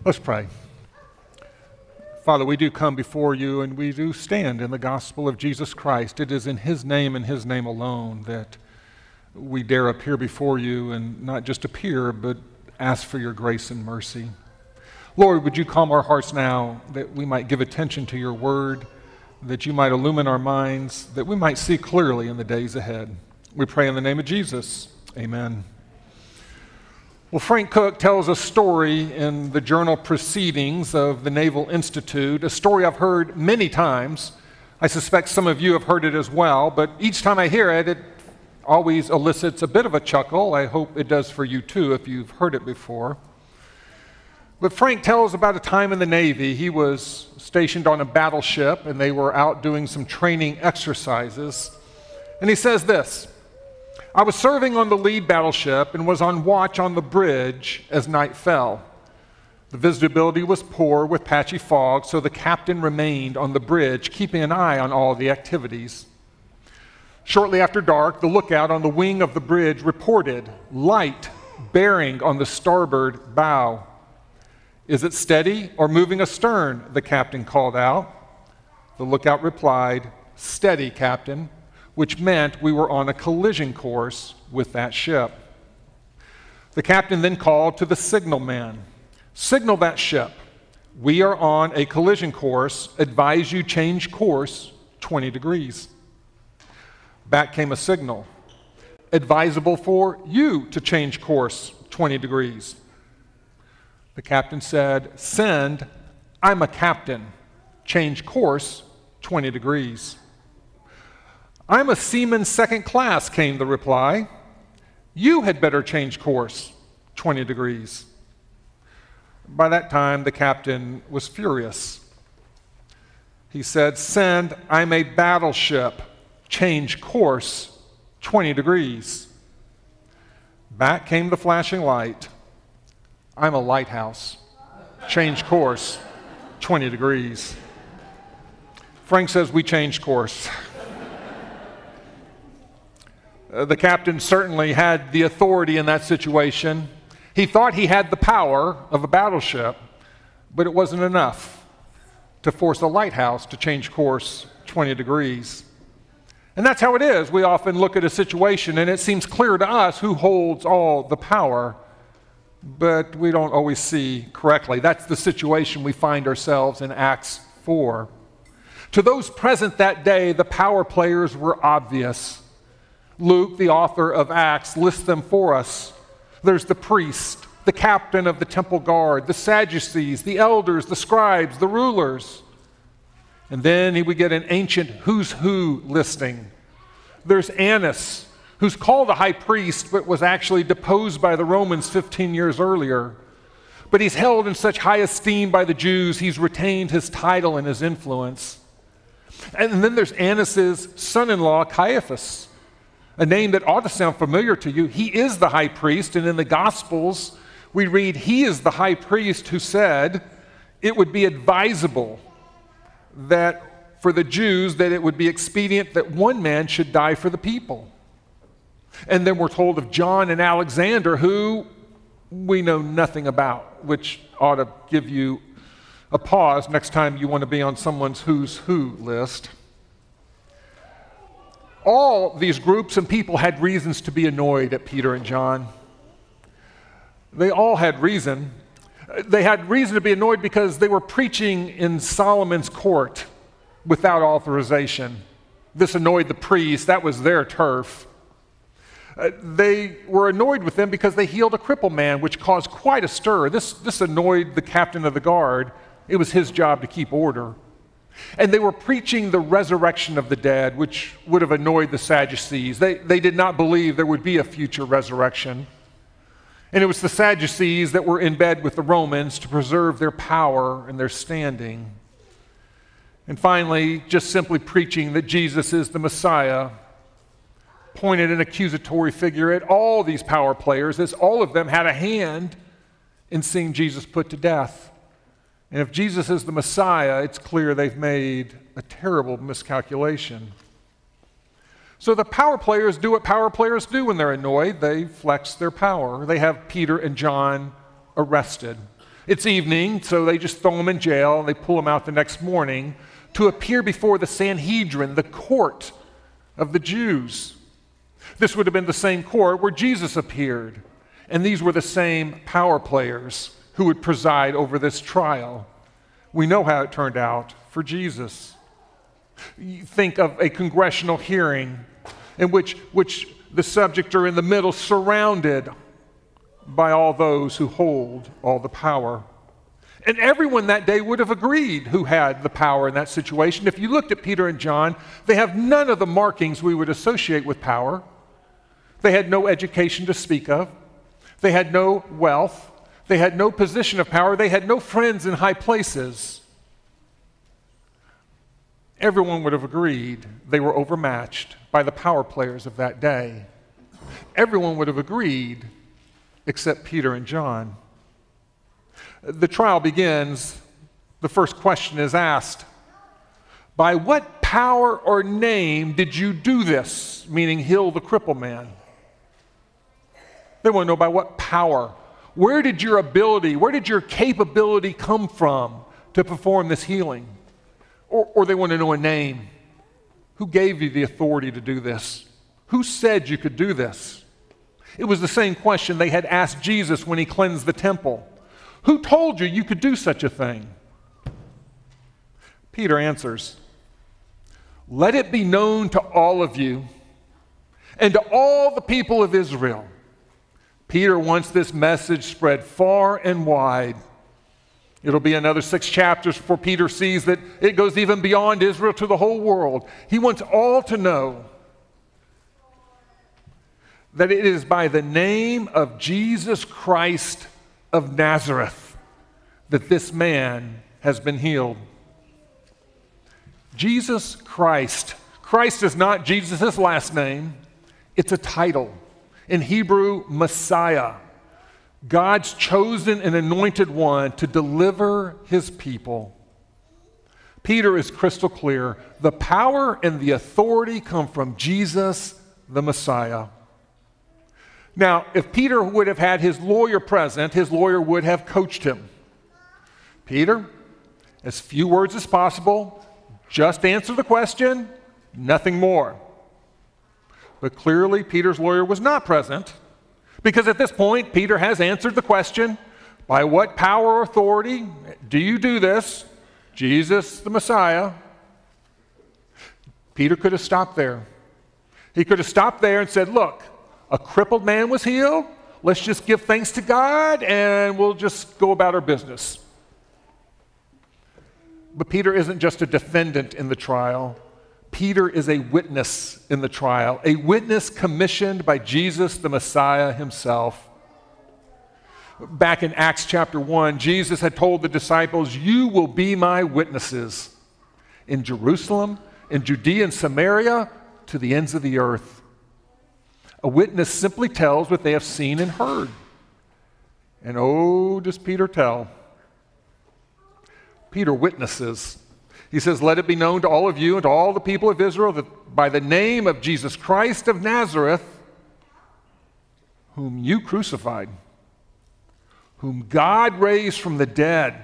Let's pray. Father, we do come before you and we do stand in the gospel of Jesus Christ. It is in his name and his name alone that we dare appear before you, and not just appear, but ask for your grace and mercy. Lord, would you calm our hearts now that we might give attention to your word, that you might illumine our minds, that we might see clearly in the days ahead. We pray in the name of Jesus. Amen. Well, Frank Cook tells a story in the journal Proceedings of the Naval Institute, a story I've heard many times. I suspect some of you have heard it as well, but each time I hear it, it always elicits a bit of a chuckle. I hope it does for you too if you've heard it before. But Frank tells about a time in the Navy. He was stationed on a battleship and they were out doing some training exercises. And he says this: I was serving on the lead battleship and was on watch on the bridge as night fell. The visibility was poor with patchy fog, so the captain remained on the bridge, keeping an eye on all the activities. Shortly after dark, the lookout on the wing of the bridge reported light bearing on the starboard bow. Is it steady or moving astern? The captain called out. The lookout replied, steady, Captain, which meant we were on a collision course with that ship. The captain then called to the signalman. Signal that ship. We are on a collision course. Advise you change course 20 degrees. Back came a signal. Advisable for you to change course 20 degrees. The captain said, send, I'm a captain. Change course 20 degrees. I'm a seaman second class, came the reply. You had better change course 20 degrees. By that time, the captain was furious. He said, send, I'm a battleship. Change course 20 degrees. Back came the flashing light. I'm a lighthouse. Change course 20 degrees. Frank says we changed course. The captain certainly had the authority in that situation. He thought he had the power of a battleship, but it wasn't enough to force a lighthouse to change course 20 degrees. And that's how it is. We often look at a situation and it seems clear to us who holds all the power, but we don't always see correctly. That's the situation we find ourselves in Acts 4. To those present that day, the power players were obvious. Luke, the author of Acts, lists them for us. There's the priest, the captain of the temple guard, the Sadducees, the elders, the scribes, the rulers. And then we get an ancient who's who listing. There's Annas, who's called a high priest, but was actually deposed by the Romans 15 years earlier. But he's held in such high esteem by the Jews, he's retained his title and his influence. And then there's Annas' son-in-law, Caiaphas, a name that ought to sound familiar to you. He is the high priest, and in the Gospels, we read he is the high priest who said it would be advisable that for the Jews that it would be expedient that one man should die for the people. And then we're told of John and Alexander, who we know nothing about, which ought to give you a pause next time you want to be on someone's who's who list. All these groups and people had reasons to be annoyed at Peter and John. They all had reason. They had reason to be annoyed because they were preaching in Solomon's court without authorization. This annoyed the priests. That was their turf. They were annoyed with them because they healed a crippled man, which caused quite a stir. This annoyed the captain of the guard. It was his job to keep order. And they were preaching the resurrection of the dead, which would have annoyed the Sadducees. They did not believe there would be a future resurrection. And it was the Sadducees that were in bed with the Romans to preserve their power and their standing. And finally, just simply preaching that Jesus is the Messiah pointed an accusatory figure at all these power players, as all of them had a hand in seeing Jesus put to death. And if Jesus is the Messiah, it's clear they've made a terrible miscalculation. So the power players do what power players do when they're annoyed. They flex their power. They have Peter and John arrested. It's evening, so they just throw him in jail, and they pull him out the next morning to appear before the Sanhedrin, the court of the Jews. This would have been the same court where Jesus appeared, and these were the same power players who would preside over this trial. We know how it turned out for Jesus. You think of a congressional hearing in which the subject are in the middle, surrounded by all those who hold all the power. And everyone that day would have agreed who had the power in that situation. If you looked at Peter and John, they have none of the markings we would associate with power. They had no education to speak of. They had no wealth. They had no position of power. They had no friends in high places. Everyone would have agreed they were overmatched by the power players of that day. Everyone would have agreed except Peter and John. The trial begins. The first question is asked, by what power or name did you do this? Meaning heal the crippled man. They want to know by what power. Where did your ability, where did your capability come from to perform this healing? Or they want to know a name. Who gave you the authority to do this? Who said you could do this? It was the same question they had asked Jesus when he cleansed the temple. Who told you you could do such a thing? Peter answers, let it be known to all of you and to all the people of Israel. Peter wants this message spread far and wide. It'll be another 6 chapters before Peter sees that it goes even beyond Israel to the whole world. He wants all to know that it is by the name of Jesus Christ of Nazareth that this man has been healed. Jesus Christ. Christ is not Jesus' last name. It's a title. In Hebrew, Messiah. God's chosen and anointed one to deliver his people. Peter is crystal clear. The power and the authority come from Jesus, the Messiah. Now, if Peter would have had his lawyer present, his lawyer would have coached him. Peter, as few words as possible, just answer the question, nothing more. But clearly, Peter's lawyer was not present, because at this point, Peter has answered the question, by what power or authority do you do this? Jesus, the Messiah. Peter could have stopped there. He could have stopped there and said, look, a crippled man was healed. Let's just give thanks to God and we'll just go about our business. But Peter isn't just a defendant in the trial. Peter is a witness in the trial, a witness commissioned by Jesus, the Messiah himself. Back in Acts chapter 1, Jesus had told the disciples, you will be my witnesses in Jerusalem, in Judea and Samaria, to the ends of the earth. A witness simply tells what they have seen and heard. And oh, does Peter tell. Peter witnesses. He says, let it be known to all of you and to all the people of Israel that by the name of Jesus Christ of Nazareth, whom you crucified, whom God raised from the dead.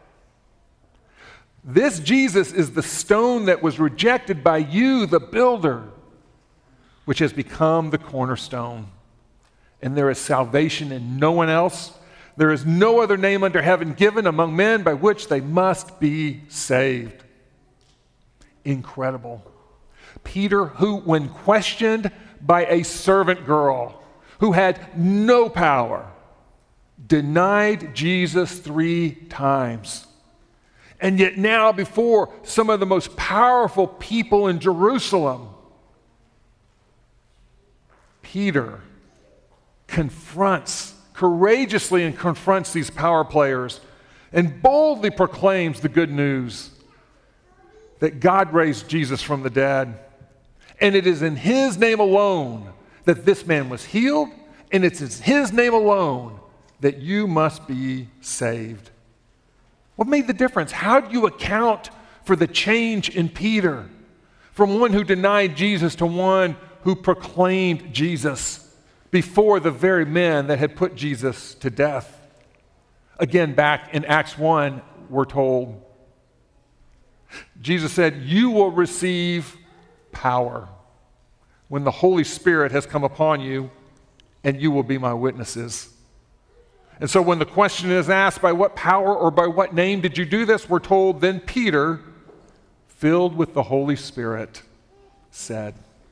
This Jesus is the stone that was rejected by you, the builder, which has become the cornerstone. And there is salvation in no one else. There is no other name under heaven given among men by which they must be saved. Incredible. Peter, who, when questioned by a servant girl who had no power, denied Jesus 3 times. And yet now, before some of the most powerful people in Jerusalem, Peter courageously confronts these power players and boldly proclaims the good news that God raised Jesus from the dead. And it is in his name alone that this man was healed, and it's in his name alone that you must be saved. What made the difference? How do you account for the change in Peter from one who denied Jesus to one who proclaimed Jesus before the very men that had put Jesus to death? Again, back in Acts 1, we're told, Jesus said, "You will receive power when the Holy Spirit has come upon you, and you will be my witnesses." And so when the question is asked, by what power or by what name did you do this? We're told, then Peter, filled with the Holy Spirit, said.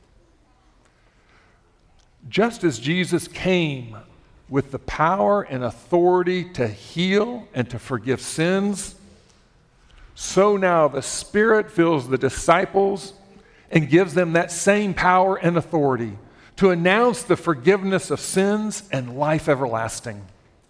Just as Jesus came with the power and authority to heal and to forgive sins, so now the Spirit fills the disciples and gives them that same power and authority to announce the forgiveness of sins and life everlasting.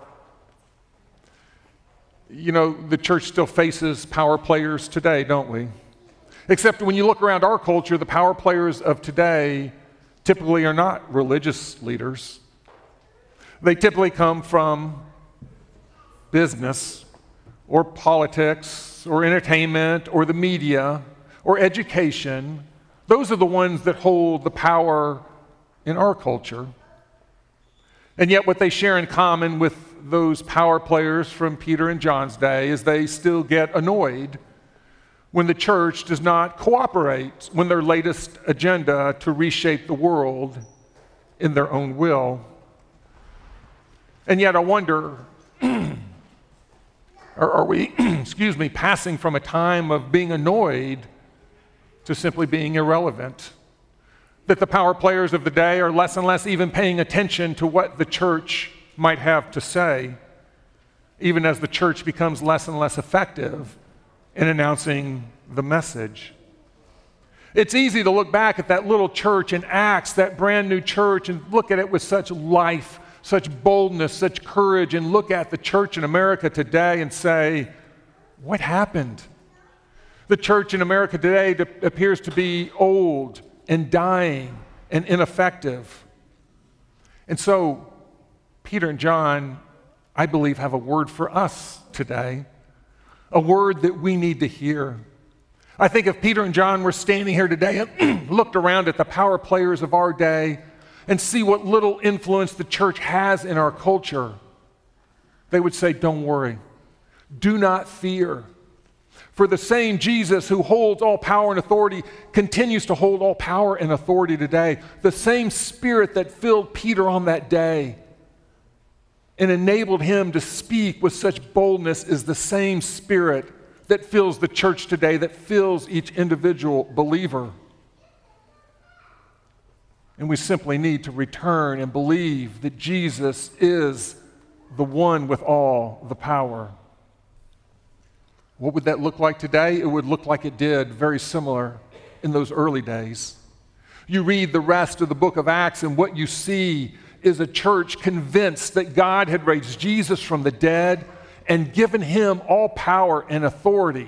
You know, the church still faces power players today, don't we? Except when you look around our culture, the power players of today typically are not religious leaders. They typically come from business or politics or entertainment or the media or education. Those are the ones that hold the power in our culture. And yet what they share in common with those power players from Peter and John's day is they still get annoyed when the church does not cooperate when their latest agenda to reshape the world in their own will. And yet I wonder, are we, passing from a time of being annoyed to simply being irrelevant? That the power players of the day are less and less even paying attention to what the church might have to say, even as the church becomes less and less effective in announcing the message. It's easy to look back at that little church in Acts, that brand new church, and look at it with such life, such boldness, such courage, and look at the church in America today and say, what happened? The church in America today appears to be old and dying and ineffective. And so Peter and John, I believe, have a word for us today, a word that we need to hear. I think if Peter and John were standing here today and looked around at the power players of our day and see what little influence the church has in our culture, they would say, don't worry, do not fear. For the same Jesus who holds all power and authority continues to hold all power and authority today. The same Spirit that filled Peter on that day and enabled him to speak with such boldness is the same Spirit that fills the church today, that fills each individual believer. And we simply need to return and believe that Jesus is the one with all the power. What would that look like today? It would look like it did, very similar in those early days. You read the rest of the book of Acts, and what you see is a church convinced that God had raised Jesus from the dead and given him all power and authority.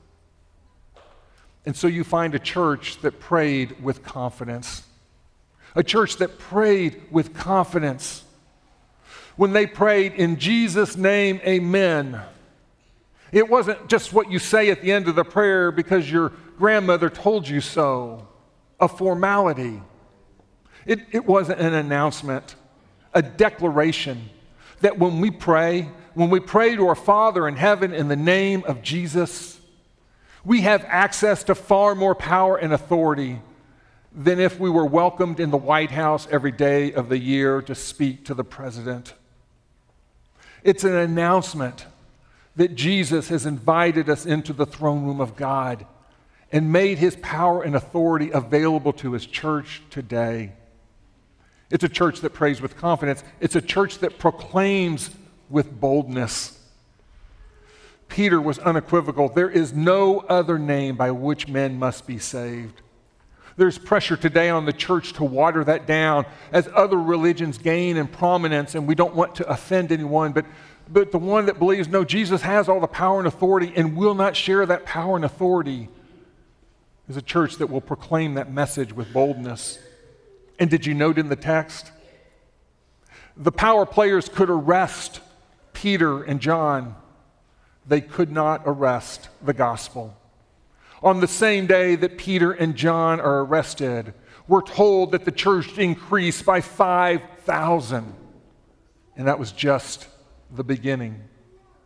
And so you find a church that prayed with confidence. A church that prayed with confidence. When they prayed, in Jesus' name, amen. It wasn't just what you say at the end of the prayer because your grandmother told you so, a formality. It wasn't an announcement, a declaration that when we pray to our Father in heaven in the name of Jesus, we have access to far more power and authority than if we were welcomed in the White House every day of the year to speak to the president. It's an announcement that Jesus has invited us into the throne room of God and made his power and authority available to his church today. It's a church that prays with confidence. It's a church that proclaims with boldness. Peter was unequivocal. There is no other name by which men must be saved. There's pressure today on the church to water that down as other religions gain in prominence, and we don't want to offend anyone, but the one that believes, no, Jesus has all the power and authority and will not share that power and authority is a church that will proclaim that message with boldness. And did you note in the text? The power players could arrest Peter and John. They could not arrest the gospel. On the same day that Peter and John are arrested, we're told that the church increased by 5,000. And that was just the beginning.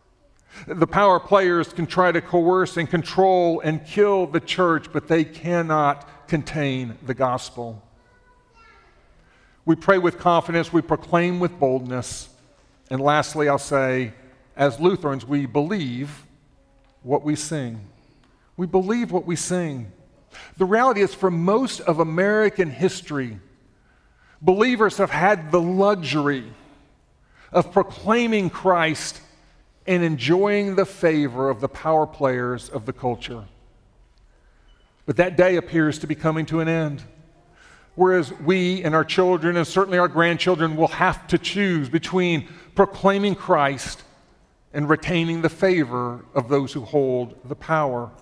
The power players can try to coerce and control and kill the church, but they cannot contain the gospel. We pray with confidence, we proclaim with boldness, and lastly, I'll say, as Lutherans, we believe what we sing. We believe what we sing. The reality is, for most of American history, believers have had the luxury of proclaiming Christ and enjoying the favor of the power players of the culture. But that day appears to be coming to an end. Whereas we and our children and certainly our grandchildren will have to choose between proclaiming Christ and retaining the favor of those who hold the power.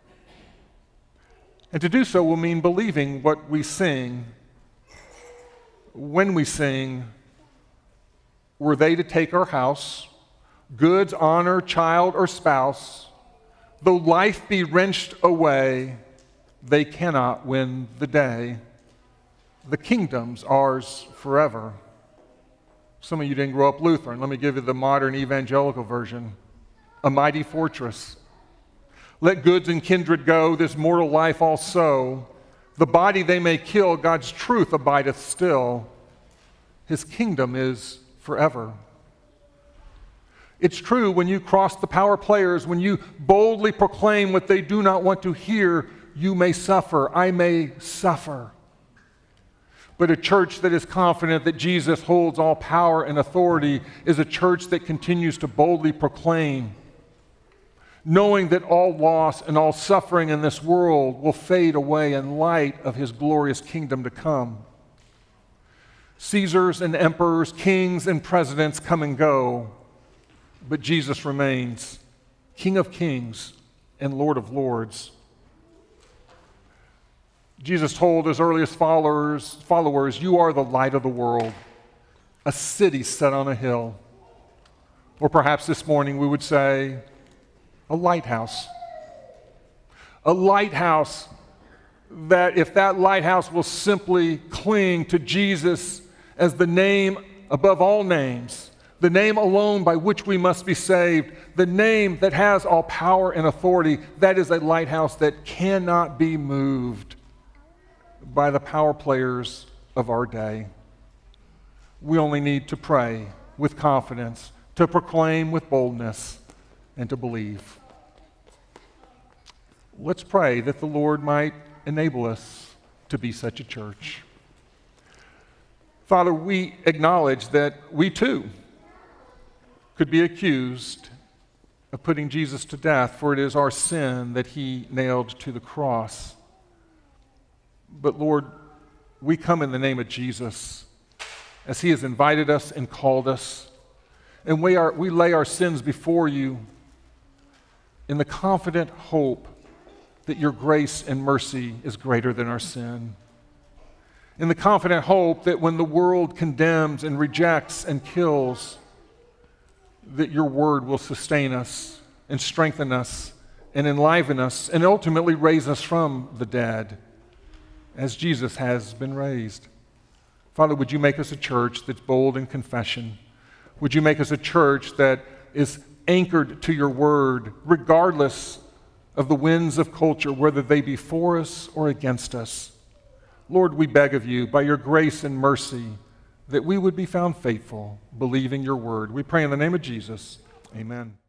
And to do so will mean believing what we sing. When we sing, were they to take our house, goods, honor, child, or spouse, though life be wrenched away, they cannot win the day. The kingdom's ours forever. Some of you didn't grow up Lutheran. Let me give you the modern evangelical version. A mighty fortress. Let goods and kindred go, this mortal life also. The body they may kill, God's truth abideth still. His kingdom is forever. It's true, when you cross the power players, when you boldly proclaim what they do not want to hear, you may suffer, I may suffer. But a church that is confident that Jesus holds all power and authority is a church that continues to boldly proclaim, knowing that all loss and all suffering in this world will fade away in light of his glorious kingdom to come. Caesars and emperors, kings and presidents come and go, but Jesus remains King of kings and Lord of lords. Jesus told his earliest followers, you are the light of the world, a city set on a hill. Or perhaps this morning we would say, a lighthouse. A lighthouse that if that lighthouse will simply cling to Jesus as the name above all names, the name alone by which we must be saved, the name that has all power and authority, that is a lighthouse that cannot be moved by the power players of our day. We only need to pray with confidence, to proclaim with boldness, and to believe. Let's pray that the Lord might enable us to be such a church. Father, we acknowledge that we too could be accused of putting Jesus to death, for it is our sin that he nailed to the cross. But Lord, we come in the name of Jesus as he has invited us and called us. And we lay our sins before you in the confident hope that your grace and mercy is greater than our sin. In the confident hope that when the world condemns and rejects and kills, that your word will sustain us and strengthen us and enliven us and ultimately raise us from the dead, as Jesus has been raised. Father, would you make us a church that's bold in confession? Would you make us a church that is anchored to your word, regardless of the winds of culture, whether they be for us or against us? Lord, we beg of you, by your grace and mercy, that we would be found faithful, believing your word. We pray in the name of Jesus. Amen.